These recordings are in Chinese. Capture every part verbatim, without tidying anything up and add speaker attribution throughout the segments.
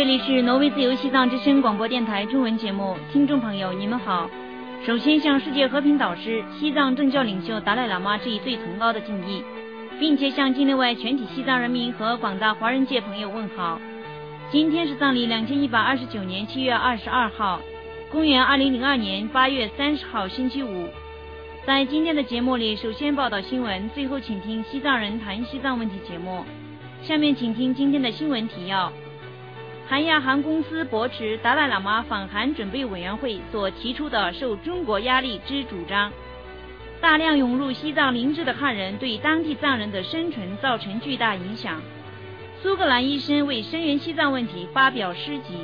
Speaker 1: 这里是挪威自由西藏之声广播电台中文节目，听众朋友你们好。首先向世界和平导师、西藏政教领袖达赖喇嘛致以最崇高的敬意，并且向境内外全体西藏人民和广大华人界朋友问好。今天是藏历两千一百二十九年七月二十二号，公元二零零二年八月三十号星期五。在今天的节目里，首先报道新闻，最后请听西藏人谈西藏问题节目。下面请听今天的新闻提要。韩亚航公司驳斥达赖喇嘛访韩准备委员会所提出的受中国压力之主张。大量涌入西藏林芝的汉人对当地藏人的生存造成巨大影响。苏格兰医生为声援西藏问题发表诗集。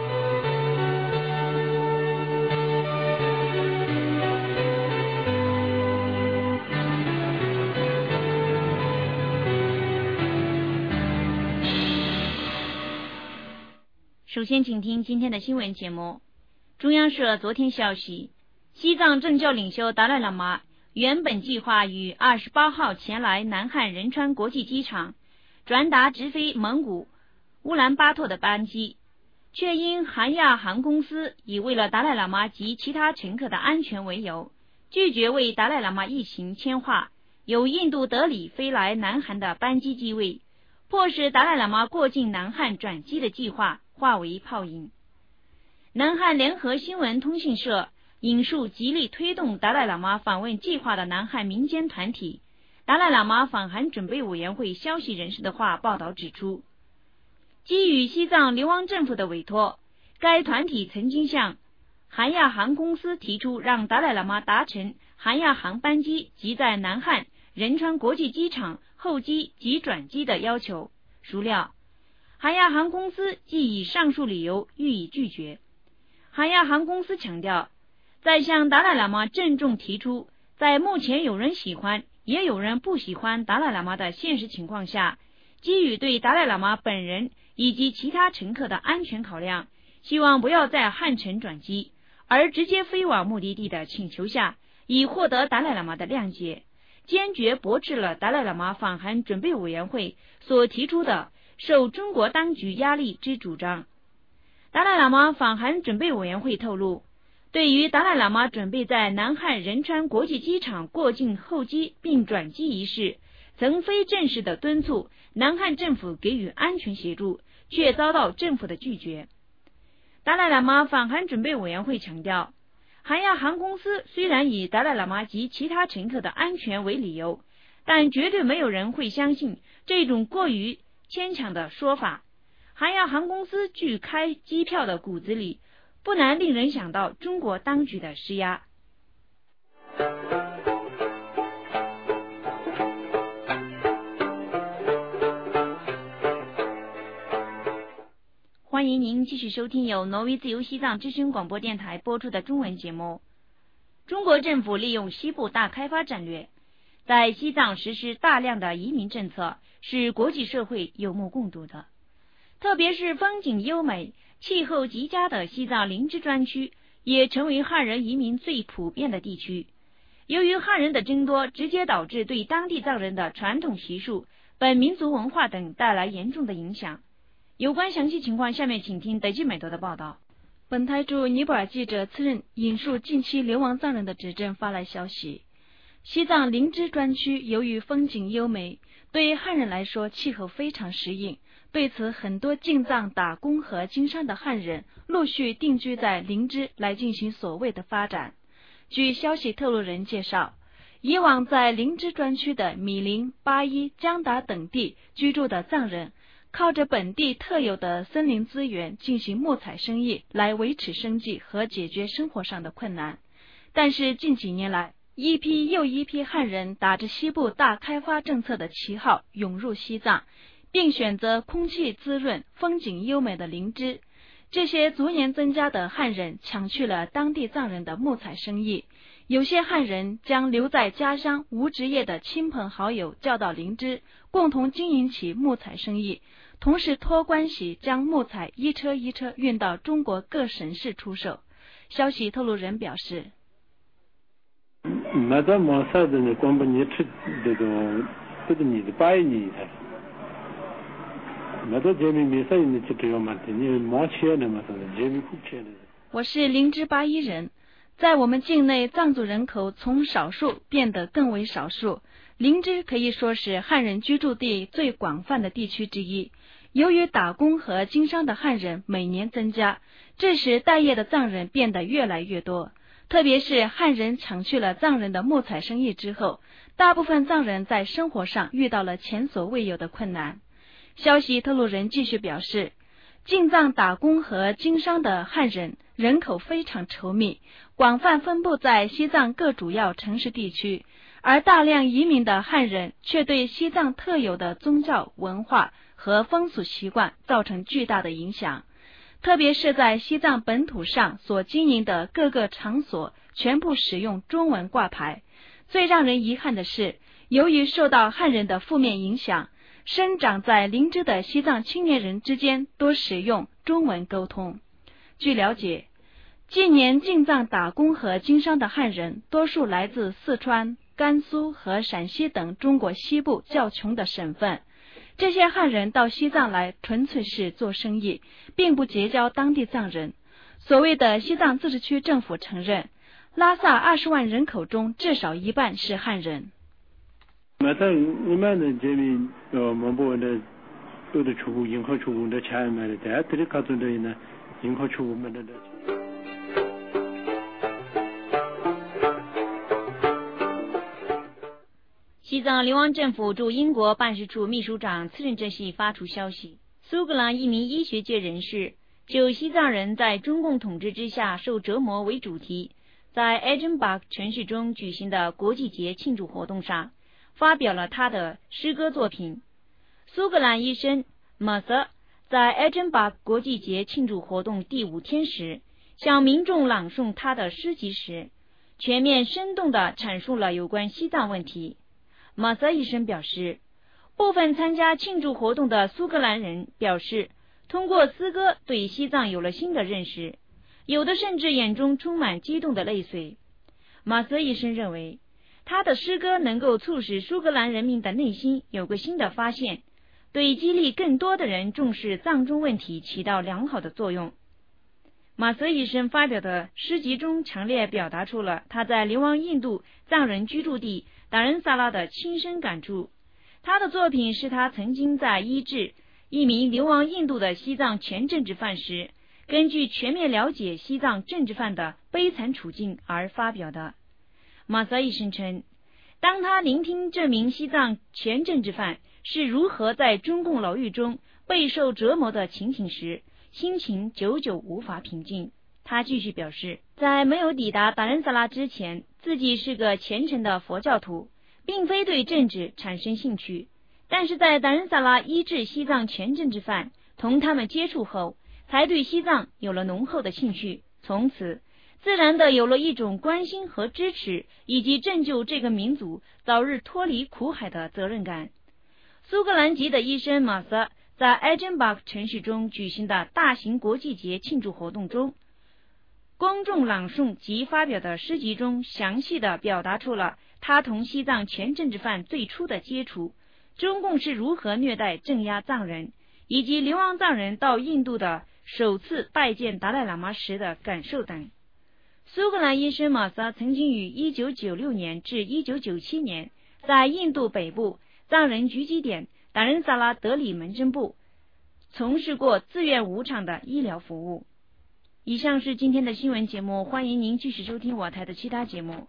Speaker 1: 首先请听今天的新闻节目。中央社昨天消息，西藏政教领袖达赖喇嘛原本计划于二十八号前来南汉仁川国际机场转达直飞蒙古乌兰巴托的班机，却因韩亚航公司以为了达赖喇嘛及其他乘客的安全为由，拒绝为达赖喇嘛一行签划由印度德里飞来南韩的班机机位，迫使达赖喇嘛过境南汉转机的计划化为泡影。南汉联合新闻通讯社引述极力推动达赖喇嘛访问计划的南汉民间团体达赖喇嘛访韩准备委员会消息人士的话报道指出，基于西藏流亡政府的委托，该团体曾经向韩亚航公司提出让达赖喇嘛搭乘韩亚航班机及在南汉仁川国际机场候机及转机的要求，孰料韩亚航公司既以上述理由予以拒绝。韩亚航公司强调，在向达赖喇嘛郑重提出在目前有人喜欢也有人不喜欢达赖喇嘛的现实情况下，基于对达赖喇嘛本人以及其他乘客的安全考量，希望不要在汉城转机而直接飞往目的地的请求下，以获得达赖喇嘛的谅解，坚决驳斥了达赖喇嘛访韩准备委员会所提出的受中国当局压力之主张。达赖喇嘛访韩准备委员会透露，对于达赖喇嘛准备在南汉仁川国际机场过境候机并转机一事，曾非正式的敦促南汉政府给予安全协助，却遭到政府的拒绝。达赖喇嘛访韩准备委员会强调，韩亚航公司虽然以达赖喇嘛及其他乘客的安全为理由，但绝对没有人会相信这种过于牵强的说法。韩亚航公司据开机票的骨子里，不难令人想到中国当局的施压。欢迎您继续收听由挪威自由西藏之声广播电台播出的中文节目。中国政府利用西部大开发战略，在西藏实施大量的移民政策，是国际社会有目共睹的。特别是风景优美、气候极佳的西藏林芝专区，也成为汉人移民最普遍的地区。由于汉人的增多，直接导致对当地藏人的传统习俗、本民族文化等带来严重的影响。有关详细情况，下面请听德基美德的报道。
Speaker 2: 本台驻尼泊尔记者次任引述近期流亡藏人的指证发来消息，西藏林芝专区由于风景优美，对汉人来说气候非常适应，对此很多进藏打工和经商的汉人陆续定居在林芝来进行所谓的发展。据消息透露人介绍，以往在林芝专区的米林、巴依、江达等地居住的藏人，靠着本地特有的森林资源进行木材生意来维持生计和解决生活上的困难。但是近几年来，一批又一批汉人打着西部大开发政策的旗号涌入西藏，并选择空气滋润、风景优美的林芝。这些逐年增加的汉人抢去了当地藏人的木材生意，有些汉人将留在家乡无职业的亲朋好友叫到林芝，共同经营起木材生意，同时托关系将木材一车一车运到中国各省市出售。消息透露人表示，
Speaker 3: 没在毛赛的呢，光把你吃这种，不是你的白你的，
Speaker 2: 我是林芝巴依人，在我们境内藏族人口从少数变得更为少数，林芝可以说是汉人居住地最广泛的地区之一。由于打工和经商的汉人每年增加，这时待业的藏人变得越来越多。特别是汉人抢去了藏人的木材生意之后，大部分藏人在生活上遇到了前所未有的困难。消息透露人继续表示，进藏打工和经商的汉人人口非常稠密，广泛分布在西藏各主要城市地区，而大量移民的汉人却对西藏特有的宗教文化和风俗习惯造成巨大的影响。特别是在西藏本土上所经营的各个场所全部使用中文挂牌。最让人遗憾的是，由于受到汉人的负面影响，生长在林芝的西藏青年人之间多使用中文沟通。据了解，近年进藏打工和经商的汉人多数来自四川、甘肃和陕西等中国西部较穷的省份。这些汉人到西藏来纯粹是做生意，并不结交当地藏人。所谓的西藏自治区政府承认，拉萨二十万人口中至少一半是汉人。
Speaker 3: 那在我们的这里，呃，我们的有的出户、银行出户的钱买的，在这里搞出的呢，银行出户买的。
Speaker 1: 西藏流亡政府驻英国办事处秘书长次任正系发出消息，苏格兰一名医学界人士就西藏人在中共统治之下受折磨为主题，在爱珍巴克城市中举行的国际节庆祝活动上发表了他的诗歌作品。苏格兰医生马瑟在爱珍巴克国际节庆祝活动第五天时，向民众朗诵他的诗集时，全面生动地阐述了有关西藏问题。马瑟医生表示，部分参加庆祝活动的苏格兰人表示，通过诗歌对西藏有了新的认识，有的甚至眼中充满激动的泪水。马瑟医生认为，他的诗歌能够促使苏格兰人民的内心有个新的发现，对激励更多的人重视藏中问题起到良好的作用。马瑟医生发表的诗集中强烈表达出了他在流亡印度藏人居住地达仁萨拉的亲身感触。他的作品是他曾经在医治一名流亡印度的西藏前政治犯时，根据全面了解西藏政治犯的悲惨处境而发表的。马瑟医生称，当他聆听这名西藏前政治犯是如何在中共牢狱中备受折磨的情形时，心情久久无法平静。他继续表示，在没有抵达达仁萨拉之前，自己是个虔诚的佛教徒，并非对政治产生兴趣，但是在达仁萨拉医治西藏前政治犯，同他们接触后，才对西藏有了浓厚的兴趣，从此自然的有了一种关心和支持，以及拯救这个民族早日脱离苦海的责任感。苏格兰籍的医生马瑟在爱珍巴克城市中举行的大型国际节庆祝活动中，公众朗诵及发表的诗集中详细地表达出了他同西藏前政治犯最初的接触，中共是如何虐待镇压藏人，以及流亡藏人到印度的首次拜见达赖喇嘛时的感受等。苏格兰医生马萨曾经于一九九六年至一九九七年在印度北部藏人聚集点达仁萨拉德里门诊部从事过自愿无偿的医疗服务。以上是今天的新闻节目，欢迎您继续收听我台的其他节目。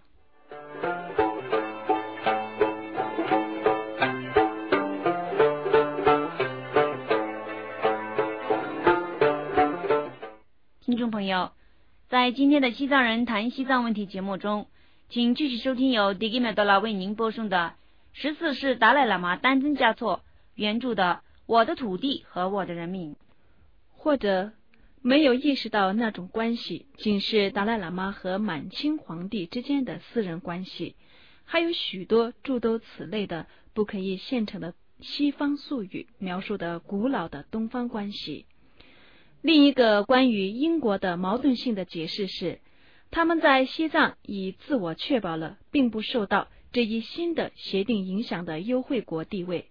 Speaker 1: 听众朋友，在今天的西藏人谈西藏问题节目中，请继续收听由迪吉麦多拉为您播送的十四世达赖喇嘛丹增嘉措原著的《我的土地和我的人民》，
Speaker 2: 或者没有意识到那种关系仅是达赖喇嘛和满清皇帝之间的私人关系，还有许多诸多此类的不可以现成的西方术语描述的古老的东方关系。另一个关于英国的矛盾性的解释是，他们在西藏已自我确保了并不受到这一新的协定影响的优惠国地位，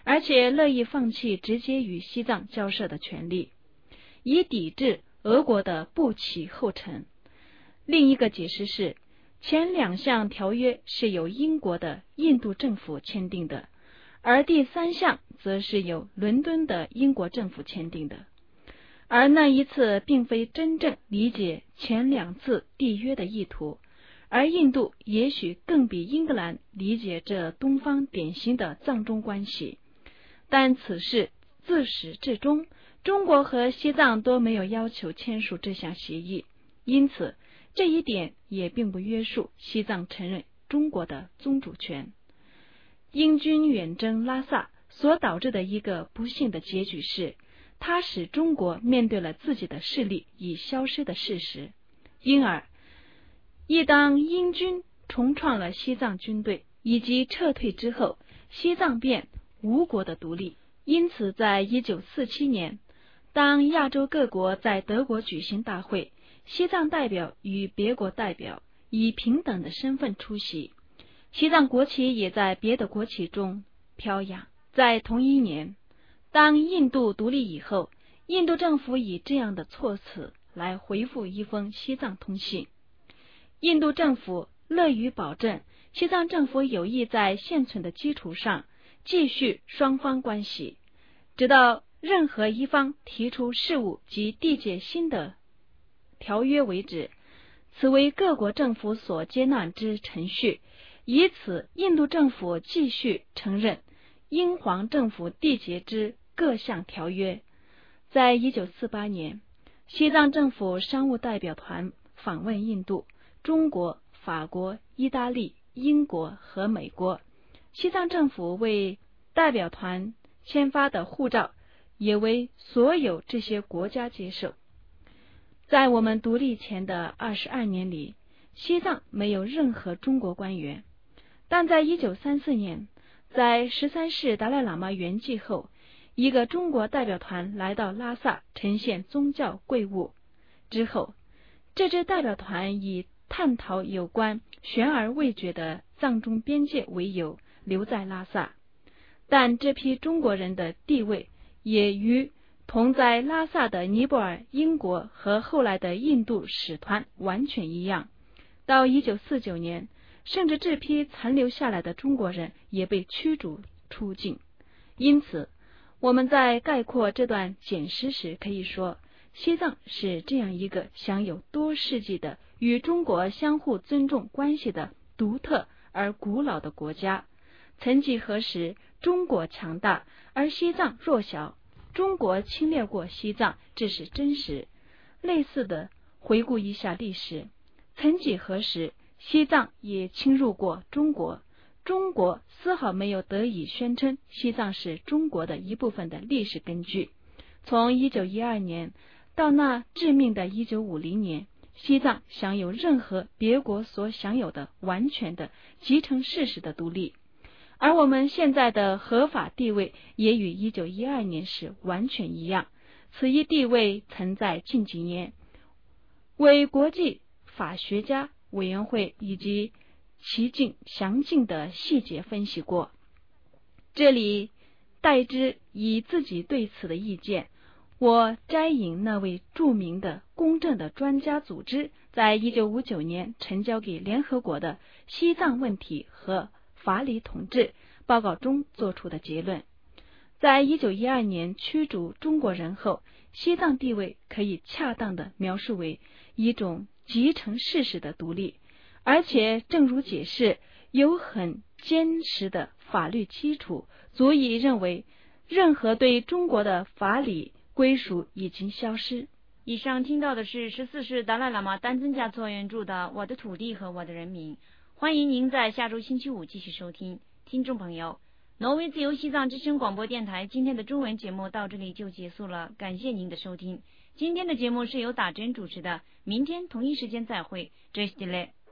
Speaker 2: 而且乐意放弃直接与西藏交涉的权利，以抵制俄国的不起后尘。另一个解释是，前两项条约是由英国的印度政府签订的，而第三项则是由伦敦的英国政府签订的。而那一次并非真正理解前两次缔约的意图，而印度也许更比英格兰理解这东方典型的藏中关系。但此事自始至终，中国和西藏都没有要求签署这项协议，因此这一点也并不约束西藏承认中国的宗主权。英军远征拉萨所导致的一个不幸的结局是，它使中国面对了自己的势力已消失的事实。因而一当英军重创了西藏军队以及撤退之后，西藏便无国的独立。因此在一九四七年，当亚洲各国在德国举行大会，西藏代表与别国代表以平等的身份出席，西藏国旗也在别的国旗中飘扬。在同一年，当印度独立以后，印度政府以这样的措辞来回复一封西藏通信：印度政府乐于保证西藏政府有意在现存的基础上继续双方关系，直到任何一方提出事务及缔结新的条约为止，此为各国政府所接纳之程序，以此印度政府继续承认英皇政府缔结之各项条约。在一九四八年，西藏政府商务代表团访问印度，中国、法国、意大利、英国和美国，西藏政府为代表团签发的护照也为所有这些国家接受。在我们独立前的二十二年里，西藏没有任何中国官员，但在一九三四年，在十三世达赖喇嘛圆寂后，一个中国代表团来到拉萨呈现宗教贵物。之后，这支代表团以探讨有关悬而未决的藏中边界为由留在拉萨，但这批中国人的地位也与同在拉萨的尼泊尔、英国和后来的印度使团完全一样。到一九四九年，甚至这批残留下来的中国人也被驱逐出境。因此，我们在概括这段简诗时可以说，西藏是这样一个享有多世纪的与中国相互尊重关系的独特而古老的国家。曾几何时，中国强大而西藏弱小，中国侵略过西藏，这是真实。类似的回顾一下历史，曾几何时，西藏也侵入过中国，中国丝毫没有得以宣称西藏是中国的一部分的历史根据。从一九一二年到那致命的一九五零年，西藏享有任何别国所享有的完全的继承事实的独立，而我们现在的合法地位也与一九一二年时完全一样。此一地位曾在近几年为国际法学家委员会以及其尽详尽的细节分析过。这里代之以自己对此的意见，我摘引那位著名的公正的专家组织在一九五九年呈交给联合国的西藏问题和法理统治报告中做出的结论。在一九一二年驱逐中国人后，西藏地位可以恰当地描述为一种继承事实的独立，而且正如解释，有很坚实的法律基础，足以认为任何对中国的法理归属已经消失。
Speaker 1: 以上听到的是十四世达赖喇嘛丹增嘉措原著的《我的土地和我的人民》。欢迎您在下周星期五继续收听。听众朋友，挪威自由西藏之声广播电台今天的中文节目到这里就结束了，感谢您的收听。今天的节目是由打针主持的，明天同一时间再会。这是 delay。